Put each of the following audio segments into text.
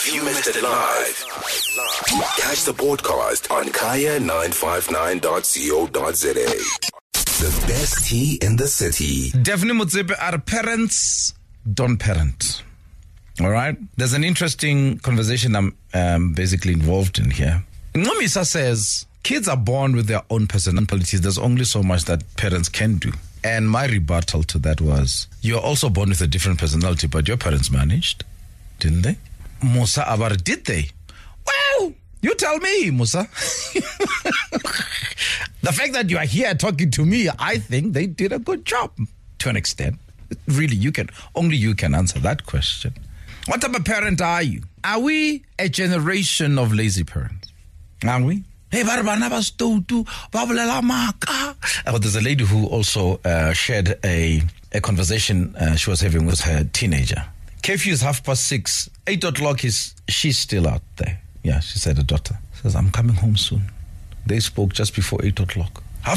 If you missed it live, catch the podcast on kaya959.co.za. The best tea in the city. Daphne Motsepe, our parents don't parent. All right? There's an interesting conversation I'm basically involved in here. Nomisa says, kids are born with their own personalities. There's only so much that parents can do. And my rebuttal to that was, you're also born with a different personality, but your parents managed, didn't they? Musa Abar, did they? Well, you tell me, Musa. The fact that you are here talking to me, I think they did a good job to an extent. Really, only you can answer that question. What type of parent are you? Are we a generation of lazy parents? Are we? Hey, there's a lady who also shared a conversation she was having with her teenager. Curfew is 6:30. 8 o'clock she's still out there. Yeah, she said, her daughter says, I'm coming home soon. They spoke just before 8 o'clock.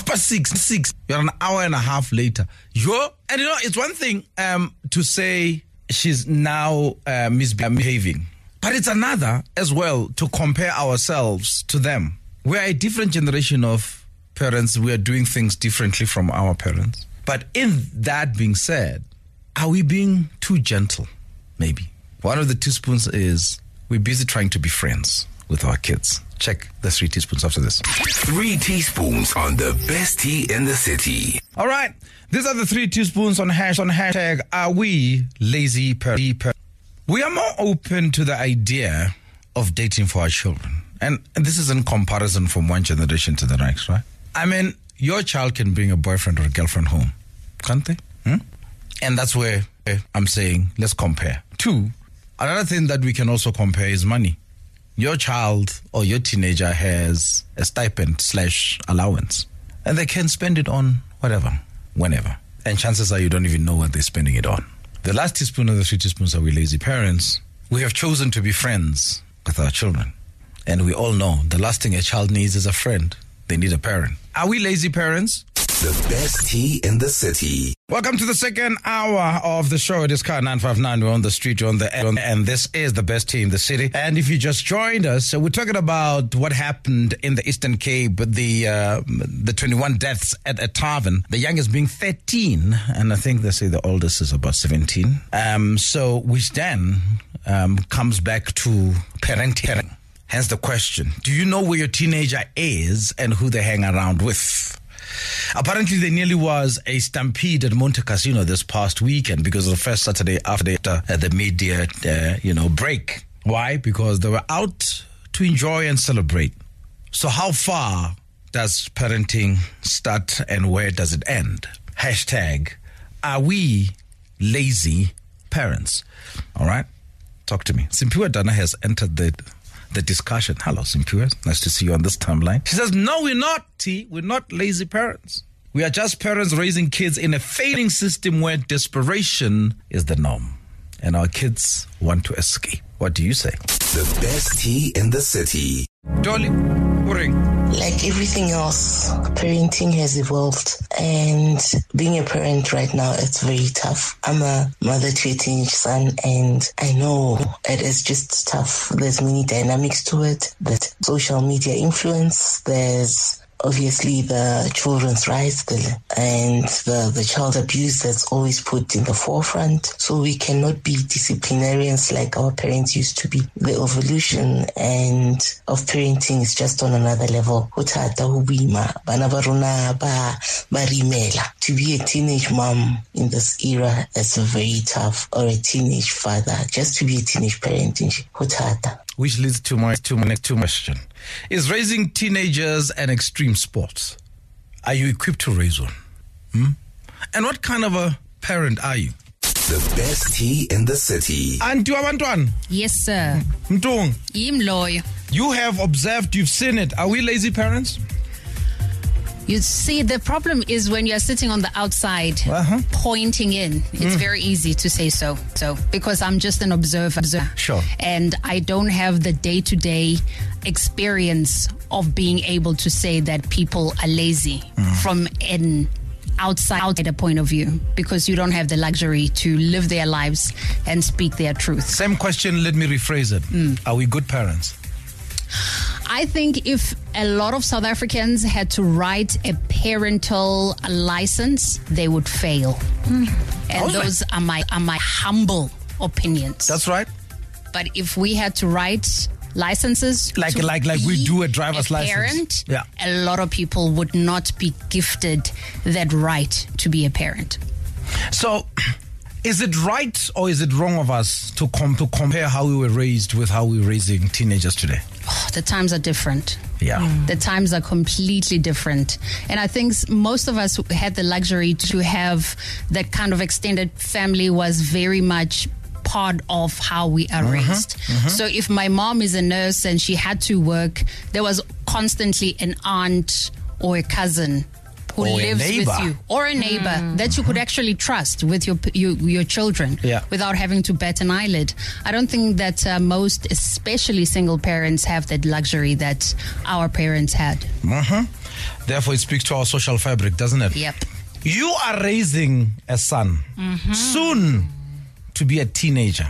6:30. You're an hour and a half later. And it's one thing to say she's now misbehaving, but it's another as well to compare ourselves to them. We're a different generation of parents. We are doing things differently from our parents. But in that being said, are we being too gentle? Maybe. One of the teaspoons is we're busy trying to be friends with our kids. Check the 3 teaspoons after this. 3 teaspoons on the best tea in the city. All right. These are the 3 teaspoons on hashtag Are We Lazy Parents? We are more open to the idea of dating for our children. And this is in comparison from one generation to the next, right? I mean, your child can bring a boyfriend or a girlfriend home, can't they? And that's where I'm saying, let's compare. 2, another thing that we can also compare is money. Your child or your teenager has a stipend / allowance, and they can spend it on whatever, whenever. And chances are you don't even know what they're spending it on. The last teaspoon of the 3 teaspoons are we lazy parents. We have chosen to be friends with our children. And we all know the last thing a child needs is a friend. They need a parent. Are we lazy parents? The best tea in the city. Welcome to the second hour of the show. It is Car 959. We're on the street, you're on the air, and this is the best tea in the city. And if you just joined us, we're talking about what happened in the Eastern Cape, the 21 deaths at a tavern. The youngest being 13, and I think they say the oldest is about 17. So which then comes back to parenting. Hence the question, do you know where your teenager is and who they hang around with? Apparently, there nearly was a stampede at Monte Casino this past weekend because of the first Saturday after the media, break. Why? Because they were out to enjoy and celebrate. So how far does parenting start and where does it end? Hashtag, are we lazy parents? All right? Talk to me. Simpiwe Dana has entered the discussion. Hello, Simpiwe. Nice to see you on this timeline. She says, no, we're not, T. We're not lazy parents. We are just parents raising kids in a failing system where desperation is the norm. And our kids want to escape. What do you say? The best tea in the city. Dolly, ring. Like everything else, parenting has evolved, and being a parent right now, it's very tough. I'm a mother to a teenage son, and I know it is just tough. There's many dynamics to it. There's social media influence, there's obviously the children's rights and the child abuse that's always put in the forefront. So we cannot be disciplinarians like our parents used to be. The evolution and of parenting is just on another level. To be a teenage mom in this era is very tough, or a teenage father. Just to be a teenage parent. Which leads to my next question. Is raising teenagers an extreme sport? Are you equipped to raise one? And what kind of a parent are you? The best tea in the city. Antu abantwana? Yes, sir. Mtung, Imloyo. you have observed, you've seen it. Are we lazy parents? You see, the problem is when you're sitting on the outside, pointing in, it's very easy to say so. Because I'm just an observer. Sure. And I don't have the day-to-day experience of being able to say that people are lazy from an outside a point of view, because you don't have the luxury to live their lives and speak their truth. Same question, let me rephrase it. Are we good parents? I think if a lot of South Africans had to write a parental license, they would fail. And those are my humble opinions. That's right. But if we had to write licenses, like we do a driver's license, a lot of people would not be gifted that right to be a parent. So, is it right or is it wrong of us to compare how we were raised with how we're raising teenagers today? Oh, the times are different. Yeah. The times are completely different. And I think most of us had the luxury to have that kind of extended family was very much part of how we are raised. So if my mom is a nurse and she had to work, there was constantly an aunt or a cousin who lives with you, or a neighbor that you could actually trust with your children without having to bat an eyelid. I don't think that most, especially single parents, have that luxury that our parents had. Therefore, it speaks to our social fabric, doesn't it? Yep. You are raising a son, soon to be a teenager.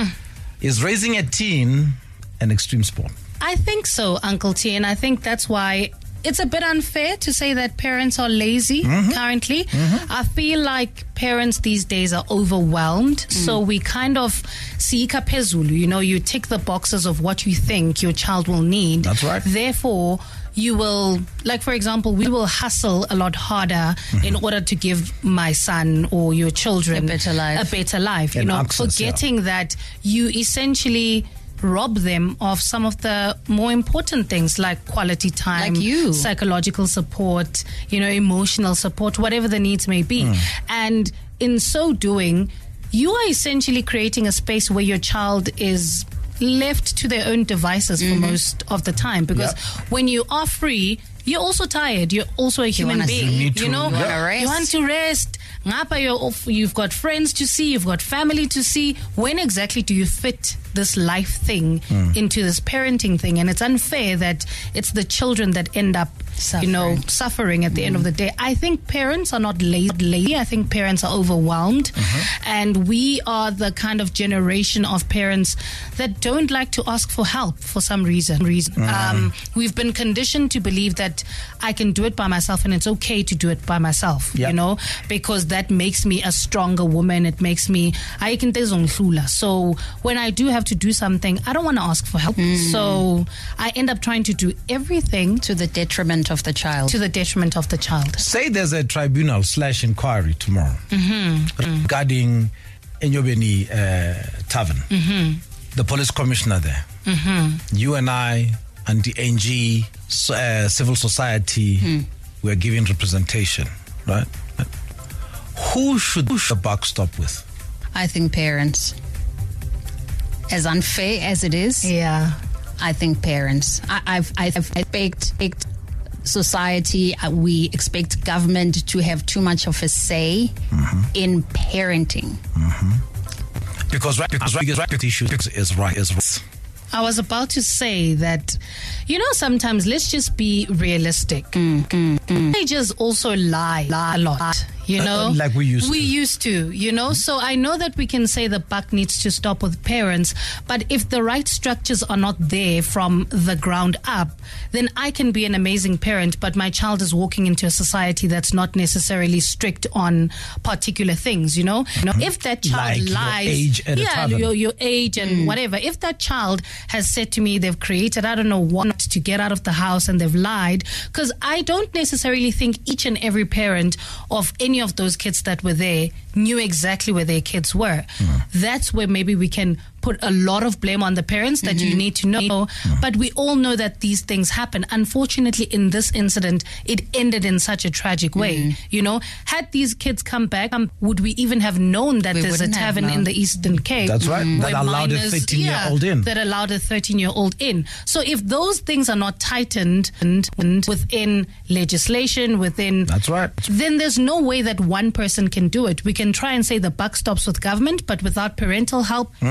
Is raising a teen an extreme sport? I think so, Uncle T, and I think that's why it's a bit unfair to say that parents are lazy currently. I feel like parents these days are overwhelmed. So we kind of see phezulu, you tick the boxes of what you think your child will need. That's right. Therefore, you will, like for example, we will hustle a lot harder in order to give my son or your children a better life. Forgetting that you essentially rob them of some of the more important things like quality time, like you, psychological support, emotional support, whatever the needs may be. And in so doing, you are essentially creating a space where your child is left to their own devices for most of the time, because when you are free, you're also tired. You're also a human being. You want to rest. You've got friends to see. You've got family to see. When exactly do you fit this life thing into this parenting thing? And it's unfair that it's the children that end up suffering at the end of the day. I think parents are not lazy. I think parents are overwhelmed. And we are the kind of generation of parents that don't like to ask for help for some reason. We've been conditioned to believe that I can do it by myself and it's okay to do it by myself, because that makes me a stronger woman. It makes me, so when I do have to do something, I don't want to ask for help. So I end up trying to do everything to the detriment of the child. Say there's a tribunal / inquiry tomorrow regarding Enyobeni Tavern. The police commissioner there. You and I and the NG, civil society, we're giving representation, right? Who should the buck stop with? I think parents. As unfair as it is, I think parents. I've expect society, we expect government to have too much of a say in parenting. Because right issue is right. I was about to say that, sometimes let's just be realistic. Teenagers also lie a lot. Like we used to. So I know that we can say the buck needs to stop with parents, but if the right structures are not there from the ground up, then I can be an amazing parent, but my child is walking into a society that's not necessarily strict on particular things, If that child lies, your age and whatever, if that child has said to me they've created, I don't know what, to get out of the house and they've lied, because I don't necessarily think each and every parent of any of those kids that were there knew exactly where their kids were. That's where maybe we can put a lot of blame on the parents that you need to know. But we all know that these things happen. Unfortunately, in this incident, it ended in such a tragic way. Had these kids come back, would we even have known that there's a tavern in the Eastern Cape? That's right. That allowed a 13-year-old in. That allowed a 13-year-old in. So if those things are not tightened and within legislation, that's right, then there's no way that one person can do it. We can try and say the buck stops with government, but without parental help, it's not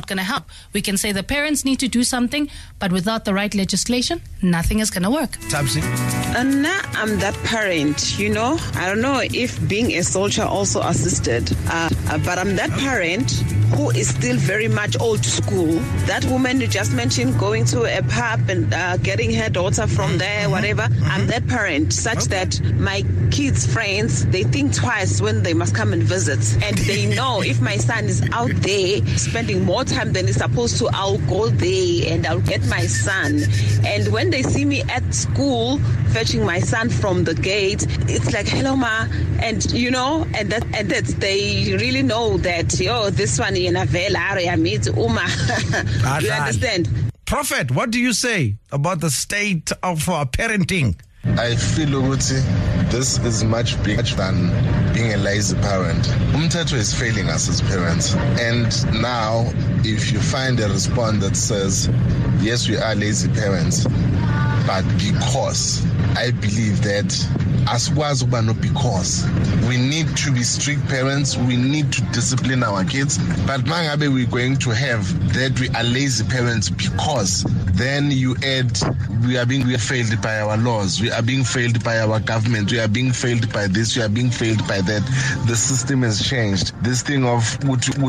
not going to help. We can say the parents need to do something, but without the right legislation, nothing is going to work. Tabsi? Now I'm that parent, you know. I don't know if being a soldier also assisted, but I'm that parent who is still very much old school. That woman you just mentioned going to a pub and getting her daughter from there, whatever. I'm that parent such that my kids' friends, they think twice when they must come and visit. And they know if my son is out there spending more time than he's supposed to, I'll go there and I'll get my son. And when they see me at school fetching my son from the gate, it's like, hello ma, and you know, and that they really know that this one in a vela area meets Uma. You understand? Prophet, what do you say about the state of our parenting? I feel this is much bigger than being a lazy parent. Umthetho is failing us as parents. And now, if you find a response that says, yes, we are lazy parents, but because I believe that as was because we need to be strict parents, we need to discipline our kids. But mangabe we're going to have that we are lazy parents because then you add we are failed by our laws, we are being failed by our government, we are being failed by this, we are being failed by that. The system has changed. This thing of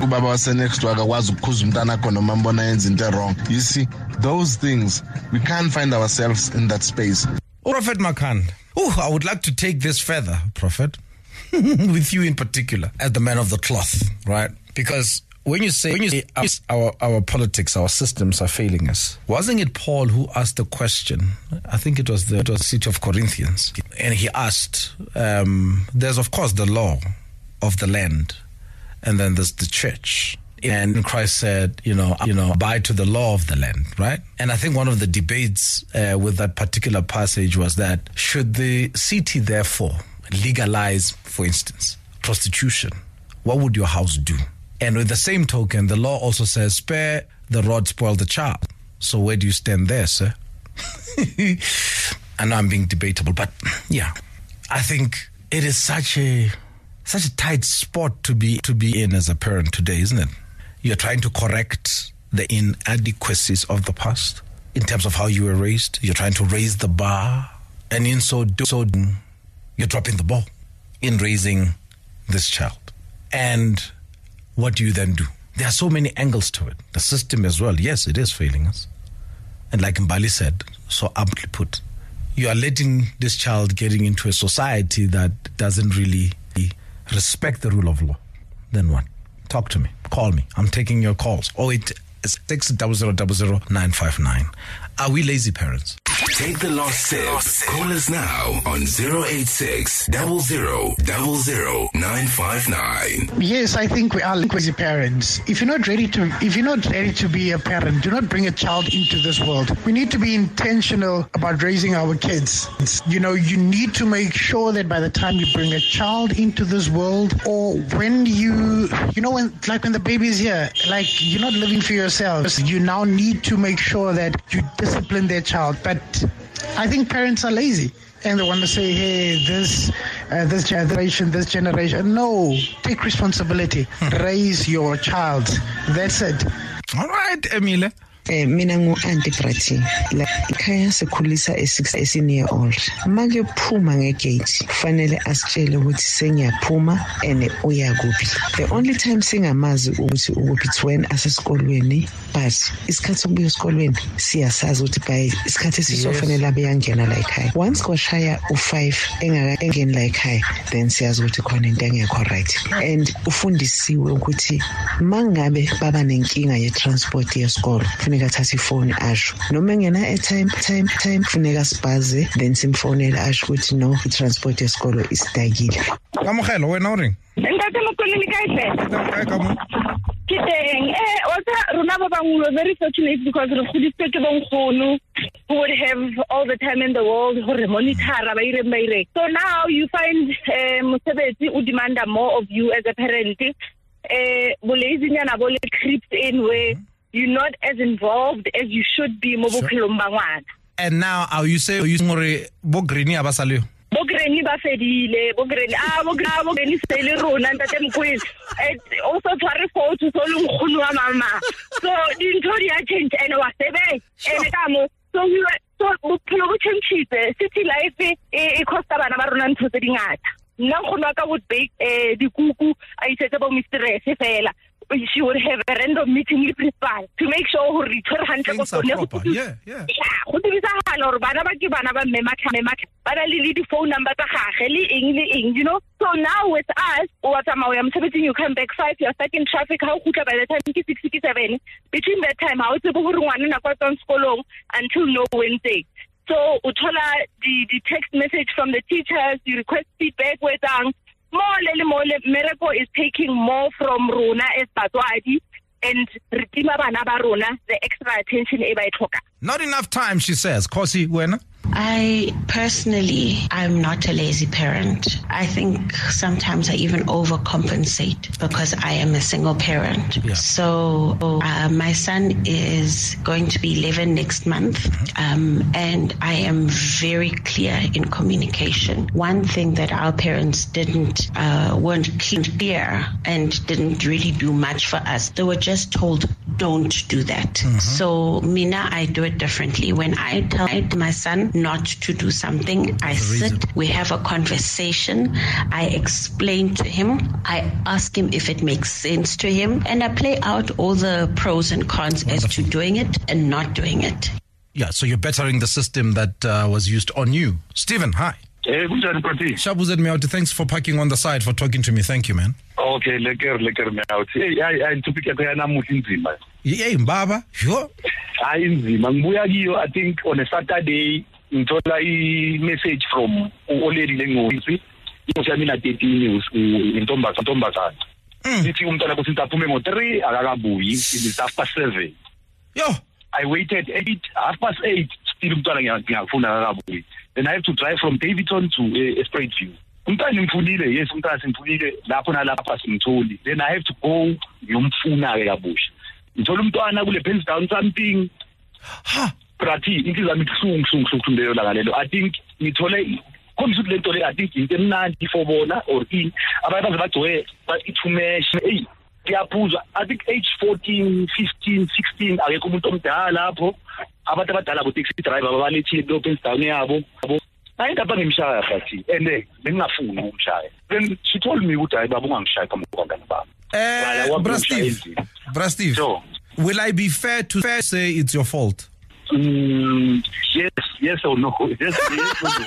wrong. You see, those things, we can't find ourselves in that space. Prophet Makan, I would like to take this further, Prophet, with you in particular, as the man of the cloth, right? Because when you say our politics, our systems are failing us, wasn't it Paul who asked the question? I think it was the city of Corinthians, and he asked, there's of course the law of the land, and then there's the church. And Christ said, abide to the law of the land, right? And I think one of the debates with that particular passage was that should the city therefore legalize, for instance, prostitution, what would your house do? And with the same token, the law also says, spare the rod, spoil the child. So where do you stand there, sir? I know I'm being debatable, but yeah, I think it is such a tight spot to be in as a parent today, isn't it? You're trying to correct the inadequacies of the past in terms of how you were raised. You're trying to raise the bar, and in so doing, you're dropping the ball in raising this child. And what do you then do? There are so many angles to it. The system as well. Yes, it is failing us. And like Mbali said, so aptly put, you are letting this child getting into a society that doesn't really respect the rule of law. Then what? Talk to me. Call me. I'm taking your calls. 0886000959. Are we lazy parents? Take the last sip. Call us now on 086-000959. Yes, I think we are lazy parents. If you're not ready to be a parent, do not bring a child into this world. We need to be intentional about raising our kids. You need to make sure that by the time you bring a child into this world, or when when the baby is here, like you're not living for yourself. You now need to make sure that you discipline their child. But I think parents are lazy and they want to say, hey, this generation. No, take responsibility. Raise your child. That's it. All right, Emile. Mina ngu-Auntie Brati la ikhaya sikhulisa e-6 year old make phuma ngegate kufanele asitshele ukuthi sengiyaphuma and uyakuphi. The only time singamazi ukuthi ukuphi it's when asesikolweni, but isikhathi sokubuya esikolweni siyasazi ukuthi by isikhathi esisofanele abeyangena la ekhaya. Once kwashaya u5 engeni la ekhaya, then siyazi ukuthi khona into engekho right. And ufundisiwe ukuthi mangabe baba nenkinga ye-transport yesikolo athathe ifoni asho noma ngena airtime kufuneka sibhaze then simfonela asho ukuthi no i-transport yesikolo isidakile. Kamogelo wena uring Ntate mokoleni kae kamu Kiteng rona ba bang we very fortunate because re godisitswe ke bonkgono who would have all the time in the world to monitor ba ire. So now you find mosebetsi o demanda more of you as a parent. Bolezinyana bo le creeps in where you're not as involved as you should be mo bophelong ba ngwana. And now are you saying bo green abasaleyo? Bo green Granny ba fedile bo Granny sele rona ntate Mkhwezi also tshware photo so le nkgono wa mama so dintho di a change and wa sebe ene ka mo so we were so bophelo bo change city life e costa bana ba rona ntho tse dingata nna nkgono ka would bake dikuku a itse bo mistress fela. She would have a random meeting with principal to make sure her return handle was proper. Yeah. Go dibisa halo re bana ba ke bana ba mme makha bana le di phone number tsa gagwe le eng you know. So now with us what am I am 17 you come back 5 you're stuck in traffic how khutla by the time ke 667 between that time how tse bo gore ngwana na kwa tsang skolong until no Wednesday. So uthola the text message from the teachers, you request feedback with more miracle is taking more from Rona as Batswadi and Ritima bana ba rona the extra attention e ba e tlhoka. Not enough time, she says. Kosi, wena? I personally, I'm not a lazy parent. I think sometimes I even overcompensate because I am a single parent. Yeah. So my son is going to be 11 next month, and I am very clear in communication. One thing that our parents weren't clear and didn't really do much for us. They were just told, don't do that. So Mina, I do it differently. When I tell my son not to do something, I sit, we have a conversation, I explain to him, I ask him if it makes sense to him, and I play out all the pros and cons as to doing it and not doing it. Yeah, so you're bettering the system that was used on you. Stephen, hi. Hey, Shabuzet Meauti, thanks for parking on the side, for talking to me. Thank you, man. Okay, lekker Meauti. Hey, tupika tena mutinzima. Hey, Mbaba, sure. Inzima. Ngibuya kiyo, I think on a Saturday, ngithola i-message from uOledi Lengosi. Mina 13 intombazana. Sithi umntwana kuthi aphume ngo3 akakabuyi, it's after 7. Yo, I waited 8:30, still umntwana ngiyafuna akakabuyi. Then I have to drive from Davidson to Spruitview. Umntwana ngimfunile, yes umntwana simfunile lapho nalapha simtholi. Then I have to go ngiyomfuna ke kabusha. Ngithola umntwana kule Penstown something. Prati inhliziyo yami kuhlungu leyo langa lelo. I think ngithole komisa lento le I think into emnandi for bona or in abantu abagcwe ithumesh hey ngiyaphuza I think age 14 15 16 akekho umuntu omdala lapho abantu abadala bo taxi driver babalethi lo Penstown yabo ayindaba ngimshaya Prati and bengingafuni ukumshaya. Then she told me ukuthi hayi baba ungangishaya kamkhwangana baba. Bra Steve. So, will I be fair to say it's your fault? Yes or no. Yes or no.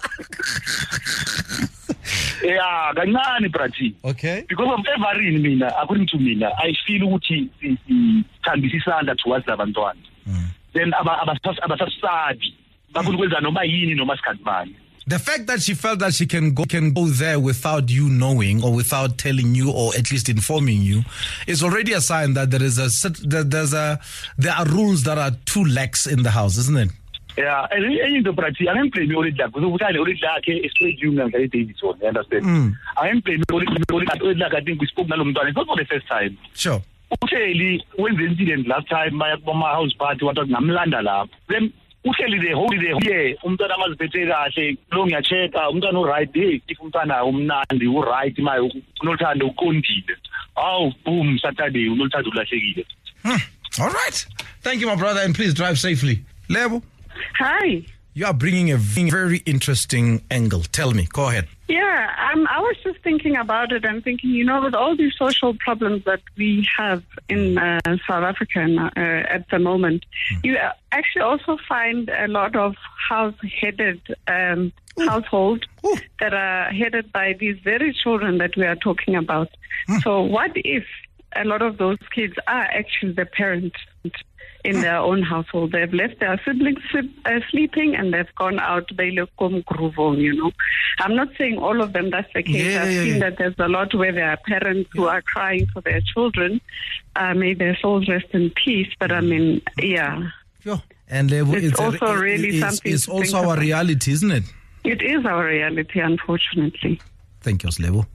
Yeah, kancane Prati. Okay. Because of every mina, according to mina, I feel ukuthi sithambisisana towards abantwana. Then abasasadi bafuna ukwenza noma yini noma sikhathibani. The fact that she felt that she can go there without you knowing or without telling you or at least informing you is already a sign that there are rules that are too lax in the house, isn't it? Yeah, and the Prati, I am playing only that because we already like a straight human like Davidson, you understand? I am playing only like I think we spoke nalomntwana. It's not for the first time. Sure. Okay, when the incident last time my house party what was ngamlanda lapho. Then uhleli the holiday here umntwana amaziphethe kahle lo ngiyacheka umntwana uright hey if umntwana umnandi uright maye unothando uqondile boom Saturday unothando ulahlekile. All right, thank you my brother and please drive safely. Lebo, hi, you are bringing a very interesting angle. Tell me, go ahead. Yeah, I was just thinking about it and thinking, with all these social problems that we have in South Africa at the moment, you actually also find a lot of house-headed households that are headed by these very children that we are talking about. So what if a lot of those kids are actually the parents in their own household? They've left their siblings sleeping and they've gone out. They look I'm not saying all of them that's the case. I've seen that there's a lot where there are parents who are crying for their children. May their souls rest in peace. But I mean, yeah. Sure. And it's also really something. It's also our reality, isn't it? It is our reality, unfortunately. Thank you, Slebo.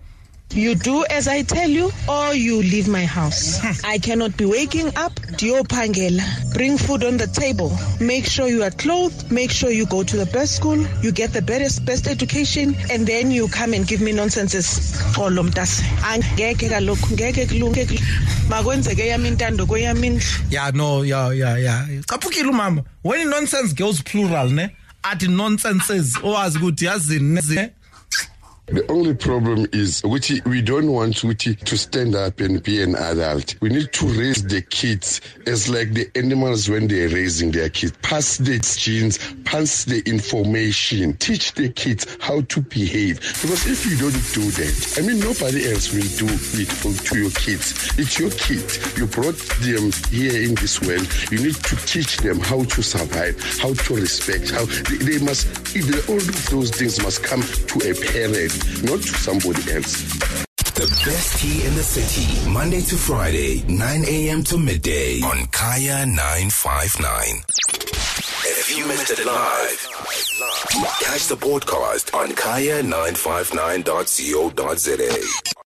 You do as I tell you, or you leave my house. I cannot be waking up. Diopangela. Bring food on the table. Make sure you are clothed. Make sure you go to the best school. You get the best education, and then you come and give me nonsenses. Kapukile mama. When nonsense goes plural, ne? At nonsenses. Owazi ukuthi yazini. The only problem is we don't want to stand up and be an adult. We need to raise the kids as like the animals when they're raising their kids. Pass the genes, pass the information, teach the kids how to behave. Because if you don't do that, nobody else will do it to your kids. It's your kid. You brought them here in this world. You need to teach them how to survive, how to respect, how they must, all of those things must come to a parent, not to somebody else. The best tea in the city, Monday to Friday, 9 a.m. to midday on Kaya 959. If you missed it live, catch the podcast on kaya959.co.za.